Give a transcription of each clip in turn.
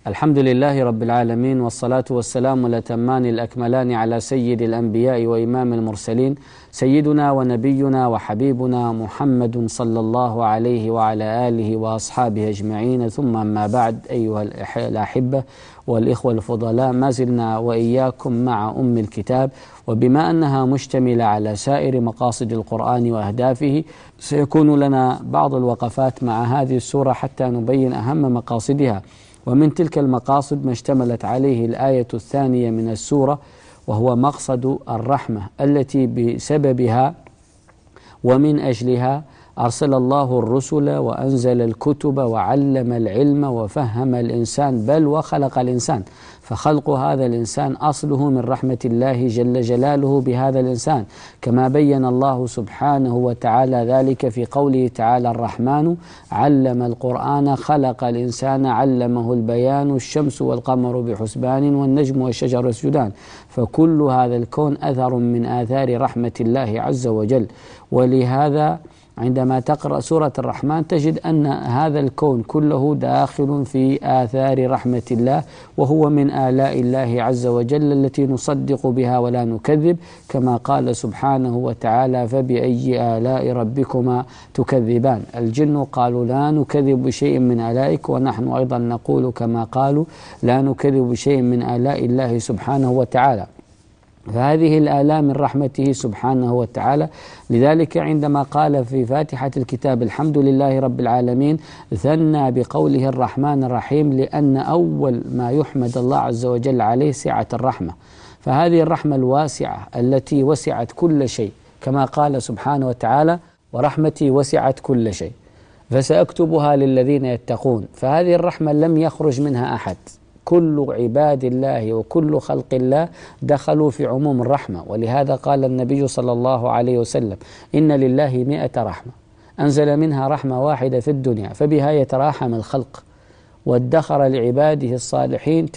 الحمد لله رب العالمين، والصلاة والسلام الأتمان الأكملان على سيد الأنبياء وإمام المرسلين سيدنا ونبينا وحبيبنا محمد صلى الله عليه وعلى آله وأصحابه أجمعين. ثم أما بعد، أيها الأحبة والإخوة الفضلاء، ما زلنا وإياكم مع أم الكتاب، وبما أنها مشتملة على سائر مقاصد القرآن وأهدافه سيكون لنا بعض الوقفات مع هذه السورة حتى نبين أهم مقاصدها. ومن تلك المقاصد ما اشتملت عليه الآية الثانية من السورة، وهو مقصد الرحمة التي بسببها ومن أجلها أرسل الله الرسل وأنزل الكتب وعلم العلم وفهم الإنسان، بل وخلق الإنسان. فخلق هذا الإنسان أصله من رحمة الله جل جلاله بهذا الإنسان، كما بين الله سبحانه وتعالى ذلك في قوله تعالى: الرحمن علم القرآن خلق الإنسان علمه البيان، الشمس والقمر بحسبان والنجم والشجر يسجدان. فكل هذا الكون أثر من آثار رحمة الله عز وجل. ولهذا عندما تقرأ سورة الرحمن تجد أن هذا الكون كله داخل في آثار رحمة الله، وهو من آلاء الله عز وجل التي نصدق بها ولا نكذب، كما قال سبحانه وتعالى: فبأي آلاء ربكما تكذبان. الجن قالوا: لا نكذب بشيء من آلائك، ونحن أيضا نقول كما قالوا: لا نكذب بشيء من آلاء الله سبحانه وتعالى. فهذه الآلاء من رحمته سبحانه وتعالى. لذلك عندما قال في فاتحة الكتاب: الحمد لله رب العالمين، ثنى بقوله الرحمن الرحيم، لأن أول ما يحمد الله عز وجل عليه سعة الرحمة. فهذه الرحمة الواسعة التي وسعت كل شيء، كما قال سبحانه وتعالى: ورحمتي وسعت كل شيء فسأكتبها للذين يتقون. فهذه الرحمة لم يخرج منها أحد، كل عباد الله وكل خلق الله دخلوا في عموم الرحمة. ولهذا قال النبي صلى الله عليه وسلم: إن لله 100 رحمة، أنزل منها رحمة واحدة في الدنيا فبها يتراحم الخلق، وادخر لعباده الصالحين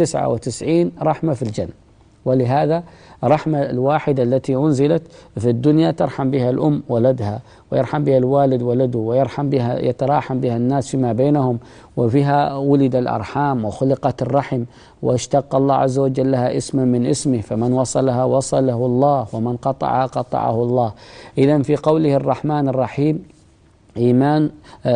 99 رحمة في الجنة. ولهذا الرحمة الواحدة التي أنزلت في الدنيا ترحم بها الأم ولدها، ويرحم بها الوالد ولده، ويرحم بها يتراحم بها الناس فيما بينهم، وفيها ولد الأرحام وخلقت الرحم، واشتق الله عز وجل لها اسما من اسمه، فمن وصلها وصله الله، ومن قطعها قطعه الله. إذن في قوله الرحمن الرحيم إيمان،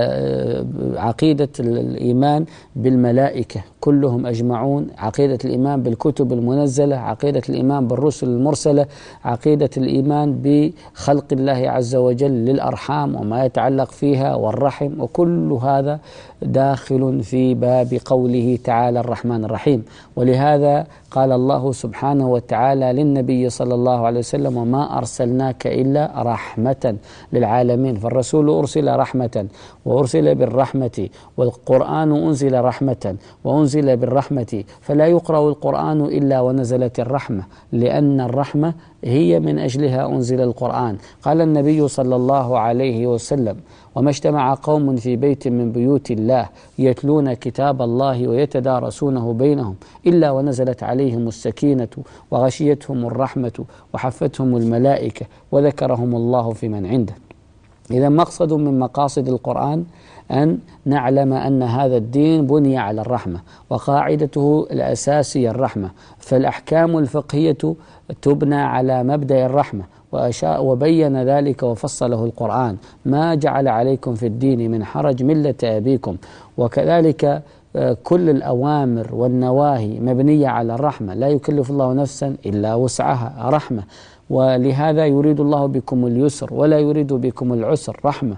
عقيدة الإيمان بالملائكة كلهم أجمعون، عقيدة الإيمان بالكتب المنزلة، عقيدة الإيمان بالرسل المرسلة، عقيدة الإيمان بخلق الله عز وجل للأرحام وما يتعلق فيها والرحم، وكل هذا داخل في باب قوله تعالى الرحمن الرحيم. ولهذا قال الله سبحانه وتعالى للنبي صلى الله عليه وسلم: وما أرسلناك إلا رحمة للعالمين. فالرسول أرسل رحمة، وأرسل بالرحمة، والقرآن أنزل رحمة وأنزل بالرحمة، فلا يقرأ القرآن إلا ونزلت الرحمة، لأن الرحمة هي من أجلها أنزل القرآن. قال النبي صلى الله عليه وسلم: وما اجتمع قوم في بيت من بيوت الله يتلون كتاب الله ويتدارسونه بينهم إلا ونزلت عليهم السكينة وغشيتهم الرحمة وحفتهم الملائكة وذكرهم الله في من عنده. إذا مقصد من مقاصد القرآن أن نعلم أن هذا الدين بني على الرحمة، وقاعدته الأساسية الرحمة. فالأحكام الفقهية تبنى على مبدأ الرحمة، وبين ذلك وفصله القرآن: ما جعل عليكم في الدين من حرج ملة أبيكم. وكذلك كل الأوامر والنواهي مبنية على الرحمة، لا يكلف الله نفسا إلا وسعها، رحمة. ولهذا يريد الله بكم اليسر ولا يريد بكم العسر، رحمة.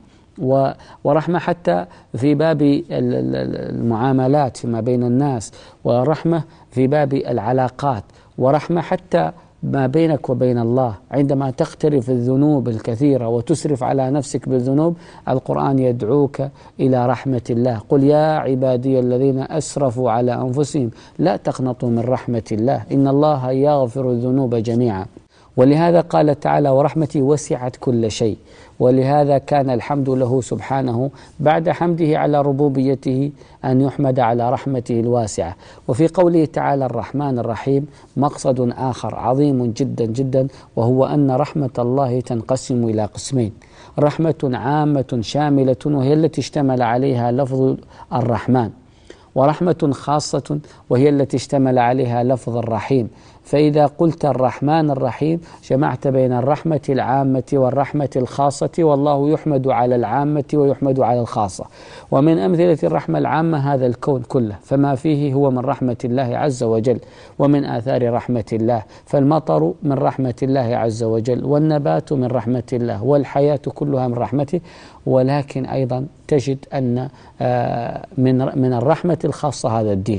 ورحمة حتى في باب المعاملات فيما بين الناس، ورحمة في باب العلاقات، ورحمة حتى ما بينك وبين الله. عندما تقترف الذنوب الكثيرة وتسرف على نفسك بالذنوب، القرآن يدعوك إلى رحمة الله: قل يا عبادي الذين أسرفوا على أنفسهم لا تقنطوا من رحمة الله إن الله يغفر الذنوب جميعا. ولهذا قال تعالى: ورحمتي وسعت كل شيء. ولهذا كان الحمد له سبحانه بعد حمده على ربوبيته أن يحمد على رحمته الواسعة. وفي قوله تعالى الرحمن الرحيم مقصد آخر عظيم جدا جدا، وهو أن رحمة الله تنقسم إلى قسمين: رحمة عامة شاملة وهي التي اشتمل عليها لفظ الرحمن، ورحمة خاصة وهي التي اشتمل عليها لفظ الرحيم. فإذا قلت الرحمن الرحيم جمعت بين الرحمة العامة والرحمة الخاصة، والله يحمد على العامة ويحمد على الخاصة. ومن أمثلة الرحمة العامة هذا الكون كله، فما فيه هو من رحمة الله عز وجل ومن آثار رحمة الله. فالمطر من رحمة الله عز وجل، والنبات من رحمة الله، والحياة كلها من رحمته. ولكن أيضا تجد أن من الرحمة الخاصة هذا الدين،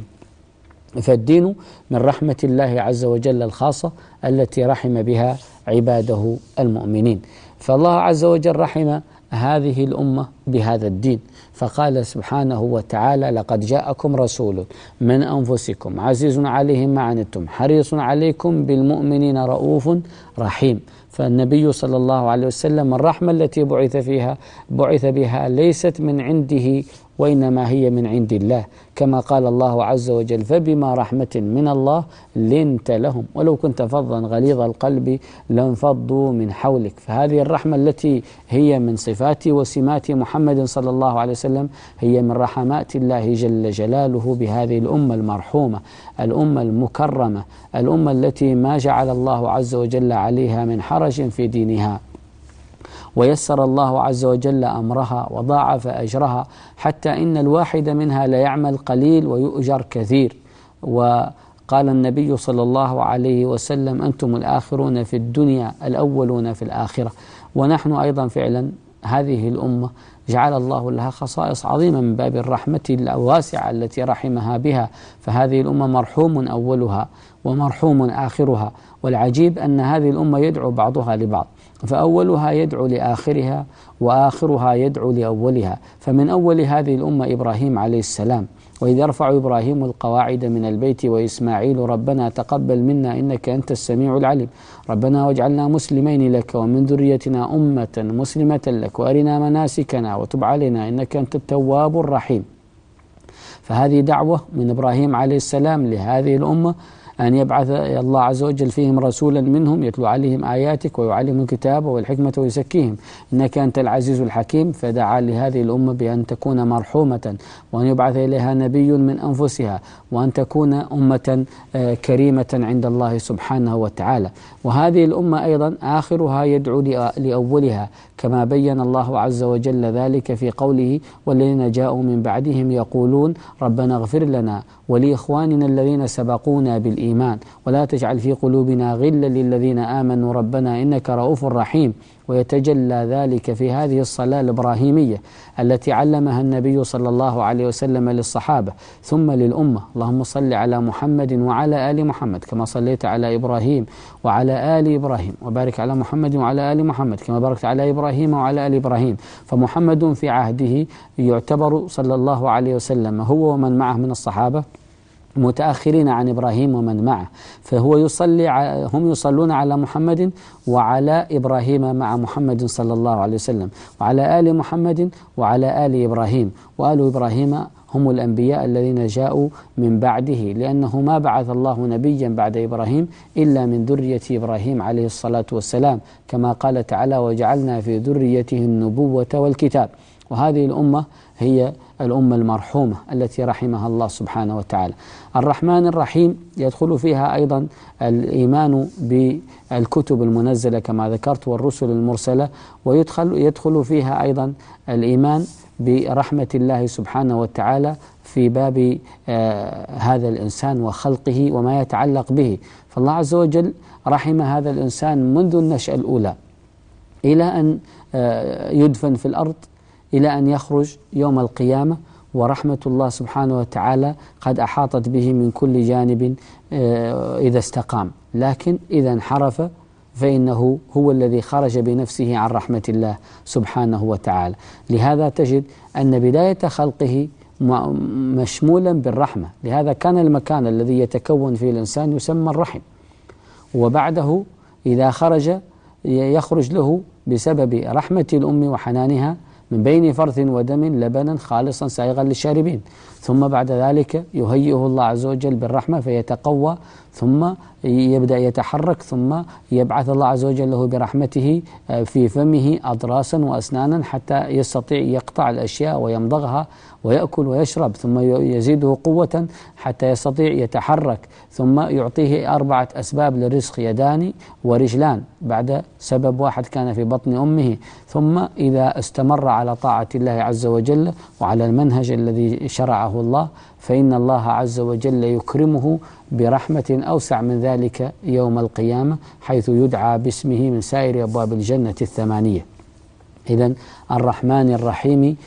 فالدين من رحمة الله عز وجل الخاصة التي رحم بها عباده المؤمنين. فالله عز وجل رحم هذه الأمة بهذا الدين، فقال سبحانه وتعالى: لقد جاءكم رسول من أنفسكم عزيز عليه ما عنتم حريص عليكم بالمؤمنين رؤوف رحيم. فالنبي صلى الله عليه وسلم الرحمة التي بعث بها ليست من عنده، وإنما هي من عند الله، كما قال الله عز وجل: فبما رحمة من الله لنت لهم ولو كنت فظا غليظ القلب لانفضوا من حولك. فهذه الرحمة التي هي من صفات وسمات محمد صلى الله عليه وسلم هي من رحمات الله جل جلاله بهذه الأمة المرحومة، الأمة المكرمة، الأمة التي ما جعل الله عز وجل عليها من حرج في دينها، ويسر الله عز وجل أمرها وضاعف أجرها، حتى إن الواحد منها ليعمل قليل ويؤجر كثير. وقال النبي صلى الله عليه وسلم: أنتم الآخرون في الدنيا الأولون في الآخرة. ونحن أيضا فعلا هذه الأمة جعل الله لها خصائص عظيمة من باب الرحمة الواسعة التي رحمها بها. فهذه الأمة مرحوم أولها ومرحوم آخرها. والعجيب أن هذه الأمة يدعو بعضها لبعض، فأولها يدعو لآخرها وآخرها يدعو لأولها. فمن أول هذه الأمة إبراهيم عليه السلام: وإذ يرفع إبراهيم القواعد من البيت وإسماعيل ربنا تقبل منا إنك أنت السميع العليم ربنا واجعلنا مسلمين لك ومن ذريتنا أمة مسلمة لك وأرنا مناسكنا وتب علينا إنك أنت التواب الرحيم. فهذه دعوة من إبراهيم عليه السلام لهذه الأمة أن يبعث الله عز وجل فيهم رسولا منهم يتلو عليهم آياتك ويعلمهم الكتاب والحكمة ويزكيهم إنك أنت العزيز الحكيم. فدعا لهذه الأمة بأن تكون مرحومة، وأن يبعث إليها نبي من أنفسها، وأن تكون أمة كريمة عند الله سبحانه وتعالى. وهذه الأمة أيضا آخرها يدعو لأولها، كما بين الله عز وجل ذلك في قوله: والذين جاءوا من بعدهم يقولون ربنا اغفر لنا ولإخواننا الذين سبقونا بالإيمان ولا تجعل في قلوبنا غلا للذين آمنوا ربنا إنك رؤوف رحيم. ويتجلى ذلك في هذه الصلاة الإبراهيمية التي علمها النبي صلى الله عليه وسلم للصحابة ثم للأمة: اللهم صل على محمد وعلى آل محمد كما صليت على إبراهيم وعلى آل إبراهيم، وبارك على محمد وعلى آل محمد كما باركت على إبراهيم وعلى آل إبراهيم. فمحمد في عهده يعتبر صلى الله عليه وسلم هو ومن معه من الصحابة متأخرين عن إبراهيم ومن معه، فهو هم يصلون على محمد وعلى إبراهيم مع محمد صلى الله عليه وسلم، وعلى آل محمد وعلى آل إبراهيم. وآل إبراهيم هم الأنبياء الذين جاءوا من بعده، لأنه ما بعث الله نبيا بعد إبراهيم إلا من ذرية إبراهيم عليه الصلاة والسلام، كما قال تعالى: وجعلنا في ذريته النبوة والكتاب. وهذه الأمة هي الأمة المرحومة التي رحمها الله سبحانه وتعالى. الرحمن الرحيم يدخل فيها أيضا الإيمان بالكتب المنزلة كما ذكرت والرسل المرسلة، ويدخل فيها أيضا الإيمان برحمة الله سبحانه وتعالى في باب هذا الإنسان وخلقه وما يتعلق به. فالله عز وجل رحم هذا الإنسان منذ النشأة الأولى إلى أن يدفن في الأرض، إلى أن يخرج يوم القيامة، ورحمة الله سبحانه وتعالى قد أحاطت به من كل جانب إذا استقام. لكن إذا انحرف فإنه هو الذي خرج بنفسه عن رحمة الله سبحانه وتعالى. لهذا تجد أن بداية خلقه مشمولا بالرحمة، لهذا كان المكان الذي يتكون فيه الإنسان يسمى الرحم، وبعده إذا خرج يخرج له بسبب رحمة الأم وحنانها من بين فرث ودم لبنا خالصا سائغا للشاربين. ثم بعد ذلك يهيئه الله عز وجل بالرحمة فيتقوى، ثم يبدأ يتحرك، ثم يبعث الله عز وجل له برحمته في فمه أضراسا وأسنانا حتى يستطيع يقطع الأشياء ويمضغها ويأكل ويشرب، ثم يزيده قوة حتى يستطيع يتحرك، ثم يعطيه 4 أسباب للرزق: يدان ورجلان بعد سبب واحد كان في بطن أمه. ثم إذا استمر على طاعة الله عز وجل وعلى المنهج الذي شرعه الله فإن الله عز وجل يكرمه برحمة أوسع من ذلك يوم القيامة، حيث يدعى باسمه من سائر أبواب الجنة 8. إذن الرحمن الرحيم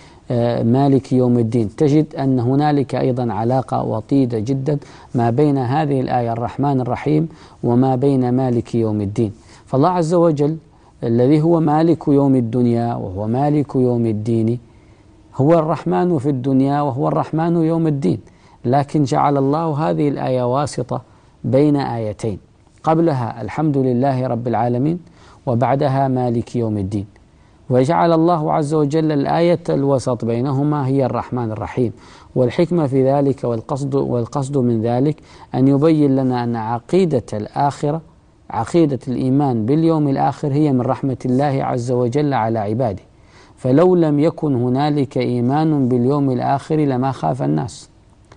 مالك يوم الدين. تجد أن هنالك أيضا علاقة وطيدة جدا ما بين هذه الآية الرحمن الرحيم وما بين مالك يوم الدين. فالله عز وجل الذي هو مالك يوم الدنيا وهو مالك يوم الدين هو الرحمن في الدنيا وهو الرحمن يوم الدين، لكن جعل الله هذه الآية واسطة بين آيتين، قبلها الحمد لله رب العالمين وبعدها مالك يوم الدين. وجعل الله عز وجل الآية الوسط بينهما هي الرحمن الرحيم. والحكمة في ذلك والقصد من ذلك أن يبين لنا أن عقيدة الآخرة، عقيدة الإيمان باليوم الآخر، هي من رحمة الله عز وجل على عباده. فلو لم يكن هنالك إيمان باليوم الآخر لما خاف الناس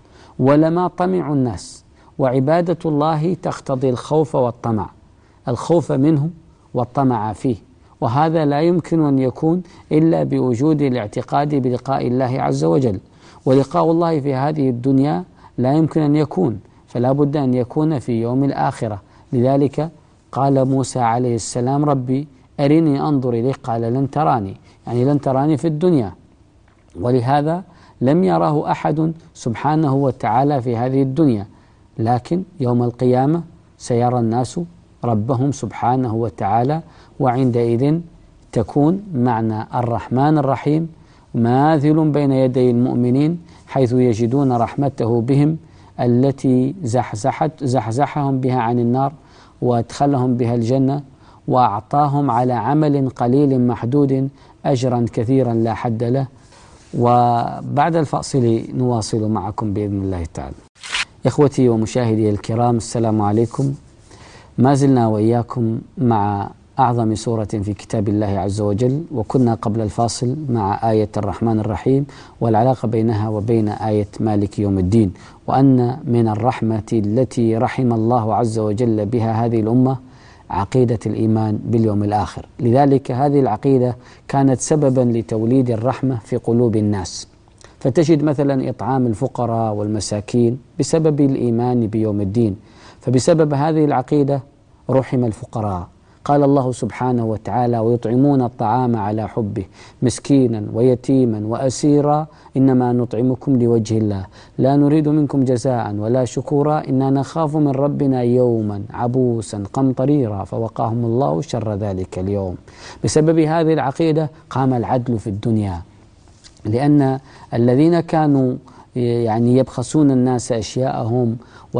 ولما طمع الناس. وعبادة الله تقتضي الخوف والطمع، الخوف منه والطمع فيه، وهذا لا يمكن أن يكون إلا بوجود الاعتقاد بلقاء الله عز وجل. ولقاء الله في هذه الدنيا لا يمكن أن يكون، فلا بد أن يكون في يوم الآخرة. لذلك قال موسى عليه السلام: ربي أرني أنظر إليك، قال لن تراني، يعني لن تراني في الدنيا. ولهذا لم يراه أحد سبحانه وتعالى في هذه الدنيا، لكن يوم القيامة سيرى الناس ربهم سبحانه وتعالى، وعندئذ تكون معنى الرحمن الرحيم ماثل بين يدي المؤمنين، حيث يجدون رحمته بهم التي زحزحهم بها عن النار وادخلهم بها الجنة، وأعطاهم على عمل قليل محدود أجرا كثيرا لا حد له. وبعد الفاصل نواصل معكم بإذن الله تعالى. إخوتي ومشاهدي الكرام، السلام عليكم. ما زلنا وإياكم مع أعظم سورة في كتاب الله عز وجل، وكنا قبل الفاصل مع آية الرحمن الرحيم والعلاقة بينها وبين آية مالك يوم الدين، وأن من الرحمة التي رحم الله عز وجل بها هذه الأمة عقيدة الإيمان باليوم الآخر. لذلك هذه العقيدة كانت سببا لتوليد الرحمة في قلوب الناس، فتجد مثلا إطعام الفقراء والمساكين بسبب الإيمان بيوم الدين، فبسبب هذه العقيدة رحم الفقراء. قال الله سبحانه وتعالى: ويطعمون الطعام على حبه مسكينا ويتيما وأسيرا إنما نطعمكم لوجه الله لا نريد منكم جزاء ولا شكورا إنا نخاف من ربنا يوما عبوسا قمطريرا فوقاهم الله شر ذلك اليوم. بسبب هذه العقيدة قام العدل في الدنيا، لأن الذين كانوا يبخسون الناس أشياءهم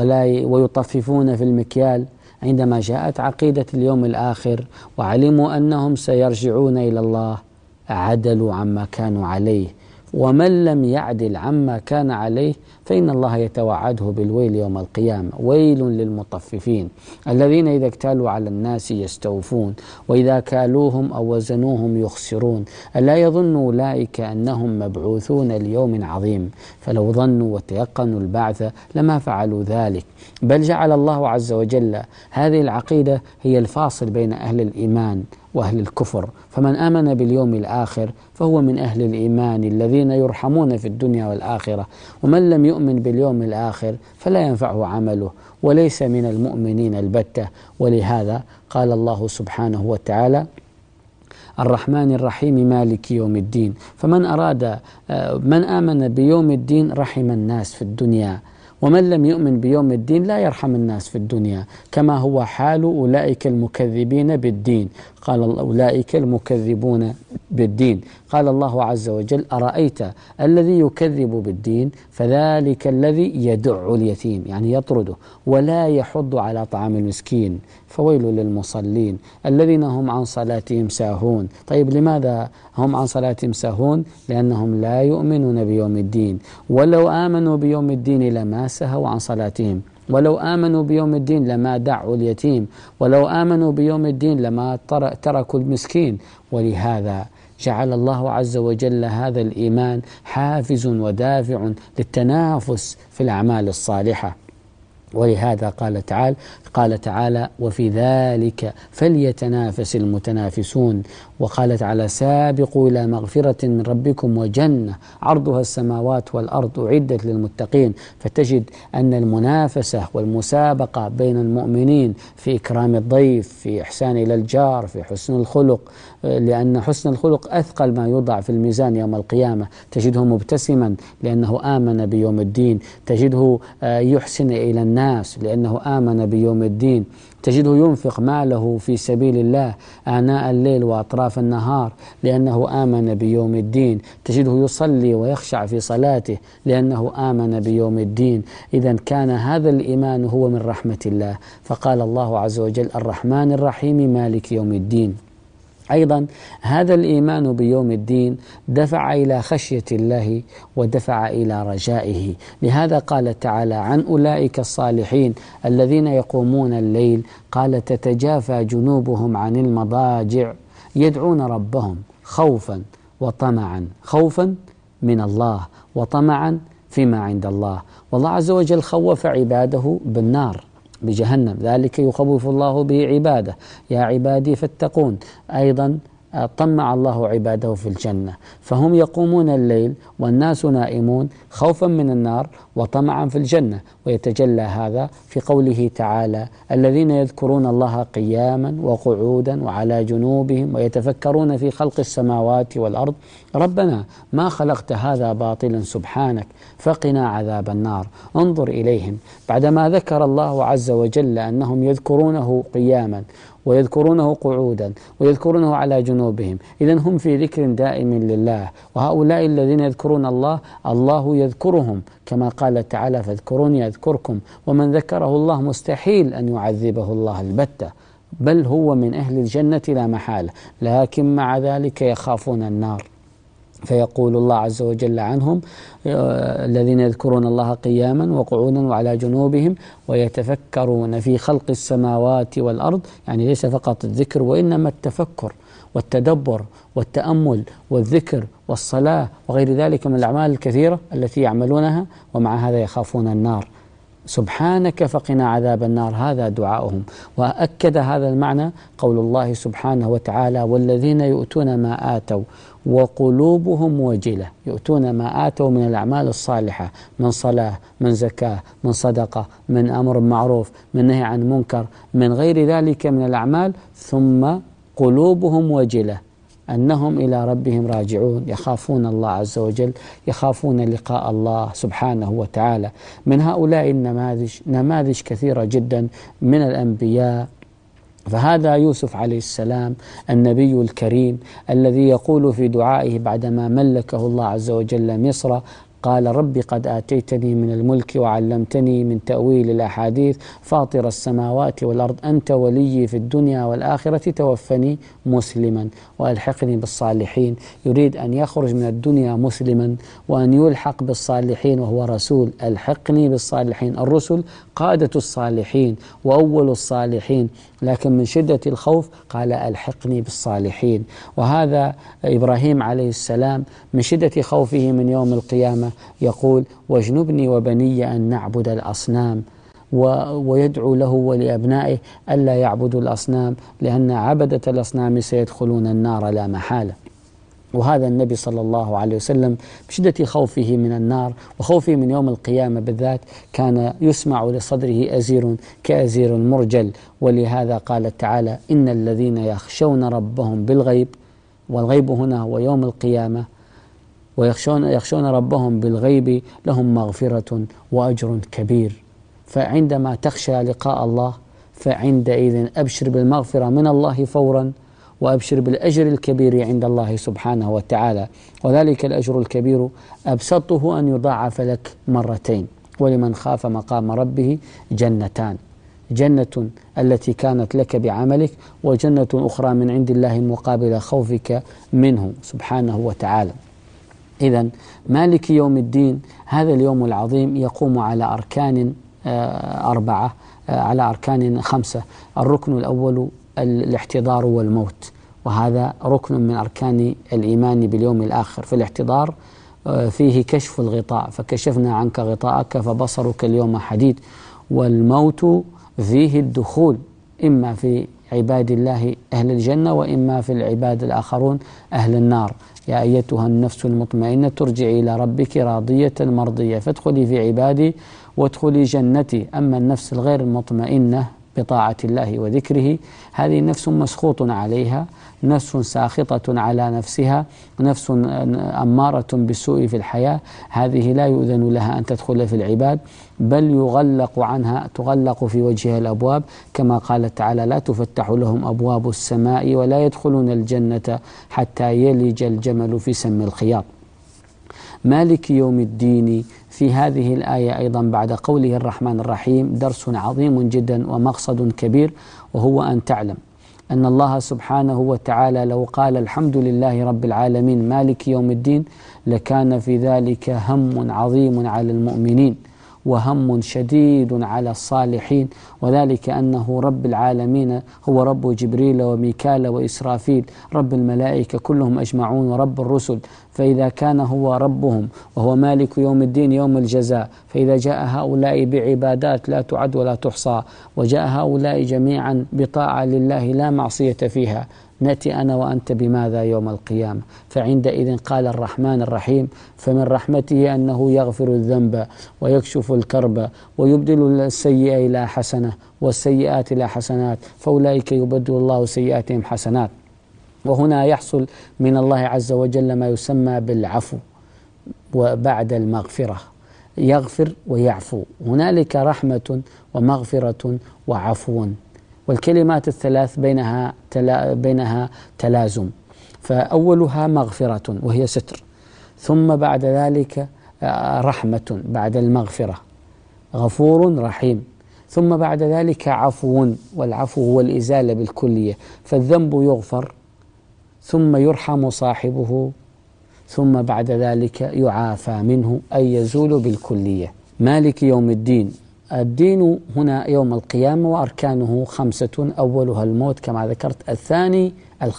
ويطففون في المكيال، عندما جاءت عقيدة اليوم الآخر وعلموا أنهم سيرجعون إلى الله عدلوا عما كانوا عليه. ومن لم يعدل عما كان عليه فإن الله يتوعده بالويل يوم القيامة. ويل للمطففين الذين إذا اكتالوا على الناس يستوفون وإذا كالوهم أو وزنوهم يخسرون ألا يظن أولئك أنهم مبعوثون ليوم عظيم فلو ظنوا وتيقنوا البعث لما فعلوا ذلك. بل جعل الله عز وجل هذه العقيدة هي الفاصل بين أهل الإيمان وأهل الكفر، فمن آمن باليوم الآخر فهو من أهل الإيمان الذين يرحمون في الدنيا والآخرة، ومن لم يؤمن باليوم الآخر فلا ينفعه عمله وليس من المؤمنين البتة. ولهذا قال الله سبحانه وتعالى: الرحمن الرحيم مالك يوم الدين. فمن أراد من آمن بيوم الدين رحم الناس في الدنيا ومن لم يؤمن بيوم الدين لا يرحم الناس في الدنيا، كما هو حال أولئك المكذبين بالدين. قال أولئك المكذبون بالدين. قال الله عز وجل: أرأيت الذي يكذب بالدين فذلك الذي يدع اليتيم، يعني يطرده، ولا يحض على طعام المسكين، فويل للمصلين الذين هم عن صلاتهم ساهون. طيب لماذا هم عن صلاتهم ساهون؟ لأنهم لا يؤمنون بيوم الدين، ولو آمنوا بيوم الدين لما سهوا عن صلاتهم، ولو آمنوا بيوم الدين لما دعوا اليتيم، ولو آمنوا بيوم الدين لما تركوا المسكين. ولهذا جعل الله عز وجل هذا الإيمان حافز ودافع للتنافس في الأعمال الصالحة. ولهذا قال تعالى: وفي ذلك فليتنافس المتنافسون. وقال تعالى: سابقوا إلى مغفرة من ربكم وجنة عرضها السماوات والأرض أعدت للمتقين. فتجد أن المنافسة والمسابقة بين المؤمنين في إكرام الضيف، في إحسان إلى الجار، في حسن الخلق، لأن حسن الخلق أثقل ما يوضع في الميزان يوم القيامة. تجده مبتسما لأنه آمن بيوم الدين، تجده يحسن إلى الناس لأنه آمن بيوم الدين، تجده ينفق ماله في سبيل الله آناء الليل وأطراف النهار لأنه آمن بيوم الدين، تجده يصلي ويخشع في صلاته لأنه آمن بيوم الدين. إذن كان هذا الإيمان هو من رحمة الله. فقال الله عز وجل: الرحمن الرحيم مالك يوم الدين. أيضا هذا الإيمان بيوم الدين دفع إلى خشية الله ودفع إلى رجائه. لهذا قال تعالى عن أولئك الصالحين الذين يقومون الليل، قال: تتجافى جنوبهم عن المضاجع يدعون ربهم خوفا وطمعا، خوفا من الله وطمعا فيما عند الله. والله عز وجل خوف عباده بالنار، بجهنم، ذلك يخوف الله به عباده، يا عبادي فاتقون. أيضا طمع الله عباده في الجنة، فهم يقومون الليل والناس نائمون خوفا من النار وطمعا في الجنة. ويتجلى هذا في قوله تعالى: الذين يذكرون الله قياما وقعودا وعلى جنوبهم ويتفكرون في خلق السماوات والأرض ربنا ما خلقت هذا باطلا سبحانك فقنا عذاب النار. انظر إليهم بعدما ذكر الله عز وجل أنهم يذكرونه قياما ويذكرونه قعودا ويذكرونه على جنوبهم، إذن هم في ذكر دائم لله. وهؤلاء الذين يذكرون الله، الله يذكرهم كما قال تعالى: فاذكروني أذكركم. ومن ذكره الله مستحيل أن يعذبه الله البتة، بل هو من أهل الجنة لا محالة، لكن مع ذلك يخافون النار. فيقول الله عز وجل عنهم: الذين يذكرون الله قياما وقعودا وعلى جنوبهم ويتفكرون في خلق السماوات والأرض، يعني ليس فقط الذكر وإنما التفكر والتدبر والتأمل والذكر والصلاة وغير ذلك من الأعمال الكثيرة التي يعملونها، ومع هذا يخافون النار. سبحانك فقنا عذاب النار، هذا دعاؤهم. وأكد هذا المعنى قول الله سبحانه وتعالى: والذين يؤتون ما آتوا وقلوبهم وجلة. يؤتون ما آتوا من الأعمال الصالحة، من صلاة، من زكاة، من صدقة، من أمر معروف، من نهي عن منكر، من غير ذلك من الأعمال، ثم قلوبهم وجلة أنهم إلى ربهم راجعون، يخافون الله عز وجل، يخافون لقاء الله سبحانه وتعالى. من هؤلاء نماذج كثيرة جدا من الأنبياء. فهذا يوسف عليه السلام النبي الكريم الذي يقول في دعائه بعدما ملكه الله عز وجل مصر: قال: رب قد آتيتني من الملك وعلمتني من تأويل الأحاديث فاطر السماوات والأرض أنت ولي في الدنيا والآخرة توفني مسلما وألحقني بالصالحين. يريد أن يخرج من الدنيا مسلما وأن يلحق بالصالحين وهو رسول. ألحقني بالصالحين، الرسل قادة الصالحين وأول الصالحين، لكن من شدة الخوف قال: ألحقني بالصالحين. وهذا إبراهيم عليه السلام من شدة خوفه من يوم القيامة يقول: واجنبني وبني أن نعبد الأصنام، ويدعو له ولأبنائه ألا يعبدوا الأصنام لأن عبدة الأصنام سيدخلون النار لا محالة. وهذا النبي صلى الله عليه وسلم بشدة خوفه من النار وخوفه من يوم القيامة بالذات كان يسمع لصدره أزير كأزير مرجل. ولهذا قال تعالى: إن الذين يخشون ربهم بالغيب، والغيب هنا هو يوم القيامة، ويخشون ربهم بالغيب لهم مغفرة وأجر كبير. فعندما تخشى لقاء الله فعندئذ أبشر بالمغفرة من الله فورا، وأبشر بالأجر الكبير عند الله سبحانه وتعالى. وذلك الأجر الكبير أبسطه أن يضاعف لك مرتين. ولمن خاف مقام ربه جنتان، جنة التي كانت لك بعملك، وجنة أخرى من عند الله مقابل خوفك منه سبحانه وتعالى. إذن مالك يوم الدين هذا اليوم العظيم يقوم على أركان أربعة، على أركان خمسة. الركن الأول الاحتضار والموت، وهذا ركن من أركان الإيمان باليوم الآخر. في الاحتضار فيه كشف الغطاء، فكشفنا عنك غطاءك فبصرك اليوم حديد. والموت فيه الدخول، إما في عباد الله أهل الجنة، وإما في العباد الآخرون أهل النار. يا أيتها النفس المطمئنة ترجعي إلى ربك راضية مرضية فادخلي في عبادي وادخلي جنتي. أما النفس الغير المطمئنة بطاعة الله وذكره، هذه نفس مسخوط عليها، نفس ساخطة على نفسها، نفس أمارة بالسوء في الحياة. هذه لا يؤذن لها أن تدخل في العباد، بل تغلق في وجهها الأبواب، كما قال تعالى: لا تفتح لهم أبواب السماء ولا يدخلون الجنة حتى يلج الجمل في سم الخياط. مالك يوم الدين في هذه الآية أيضا بعد قوله الرحمن الرحيم درس عظيم جدا ومقصد كبير، وهو أن تعلم أن الله سبحانه وتعالى لو قال الحمد لله رب العالمين مالك يوم الدين لكان في ذلك هم عظيم على المؤمنين وهم شديد على الصالحين، وذلك أنه رب العالمين هو رب جبريل وميكال وإسرافيل، رب الملائكة كلهم أجمعون ورب الرسل. فإذا كان هو ربهم وهو مالك يوم الدين يوم الجزاء، فإذا جاء هؤلاء بعبادات لا تعد ولا تحصى، وجاء هؤلاء جميعا بطاعة لله لا معصية فيها، نأتي أنا وأنت بماذا يوم القيامة؟ فعندئذ قال الرحمن الرحيم: فمن رحمته أنه يغفر الذنب ويكشف الكرب ويبدل السيئة إلى حسنة والسيئات إلى حسنات، فأولئك يبدل الله سيئاتهم حسنات. وهنا يحصل من الله عز وجل ما يسمى بالعفو وبعد المغفرة، يغفر ويعفو. هنالك رحمة ومغفرة وعفو، والكلمات الثلاث بينها تلازم. فأولها مغفرة وهي ستر، ثم بعد ذلك رحمة بعد المغفرة، غفور رحيم، ثم بعد ذلك عفو، والعفو هو الإزالة بالكلية، فالذنب يغفر ثم يرحم صاحبه، ثم بعد ذلك يعافى منه أي يزول بالكلية. مالك يوم الدين، الدين هنا يوم القيامة، وأركانه خمسة: أولها الموت كما ذكرت، الثاني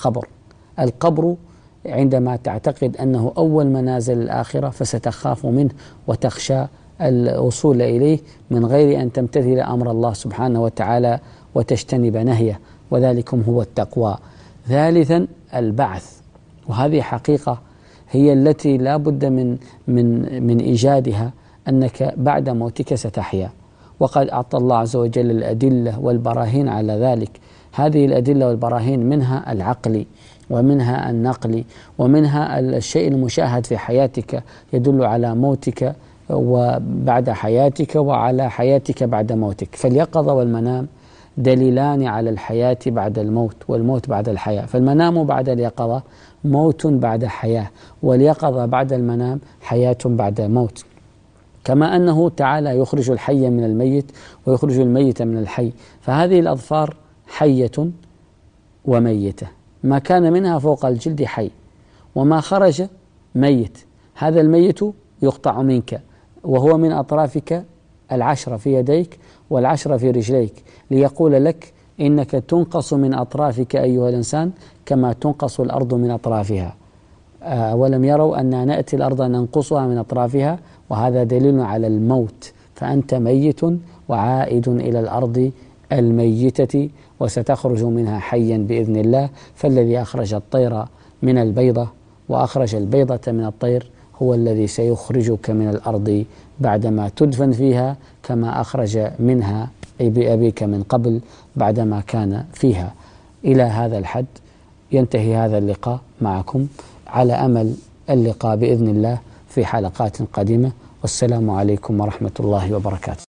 القبر عندما تعتقد أنه أول منازل الآخرة فستخاف منه وتخشى الوصول إليه من غير أن تمتثل أمر الله سبحانه وتعالى وتجتنب نهيه، وذلكم هو التقوى. ثالثا البعث، وهذه حقيقة هي التي لا بد من إيجادها، أنك بعد موتك ستحيا، وقد أعطى الله عز وجل الأدلة والبراهين على ذلك. هذه الأدلة والبراهين منها العقلي ومنها النقلي ومنها الشيء المشاهد في حياتك يدل على موتك وبعد حياتك وعلى حياتك بعد موتك. فاليقظة والمنام دليلان على الحياة بعد الموت والموت بعد الحياة. فالمنام بعد اليقظة موت بعد حياة، واليقظة بعد المنام حياة بعد موت. كما أنه تعالى يخرج الحي من الميت ويخرج الميت من الحي، فهذه الأظفار حية وميتة، ما كان منها فوق الجلد حي، وما خرج ميت. هذا الميت يقطع منك وهو من أطرافك 10 في يديك و10 في رجليك، ليقول لك إنك تنقص من أطرافك أيها الإنسان كما تنقص الأرض من أطرافها. ولم يروا أن نأتي الأرض ننقصها من أطرافها، وهذا دليل على الموت. فأنت ميت وعائد إلى الأرض الميتة، وستخرج منها حيا بإذن الله. فالذي أخرج الطير من البيضة وأخرج البيضة من الطير هو الذي سيخرجك من الأرض بعدما تدفن فيها، كما أخرج منها أبيك من قبل بعدما كان فيها. إلى هذا الحد ينتهي هذا اللقاء معكم، على أمل اللقاء بإذن الله في حلقات قادمة، والسلام عليكم ورحمة الله وبركاته.